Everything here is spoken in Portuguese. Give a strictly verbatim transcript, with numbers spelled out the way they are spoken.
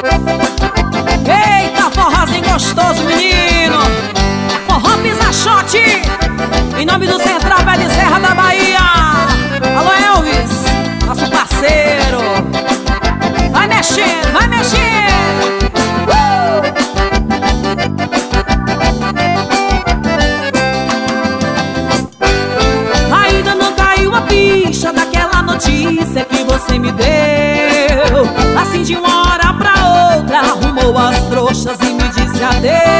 Eita, forrozinho gostoso, menino. Forró Pisachote, em nome do Central Pé de Serra da Bahia. Alô, Elvis, nosso parceiro. Vai mexendo, vai mexendo. uh! Ainda não caiu a ficha daquela notícia que você me deu. Assim de uma hora pra outra arrumou as trouxas e me disse adeus.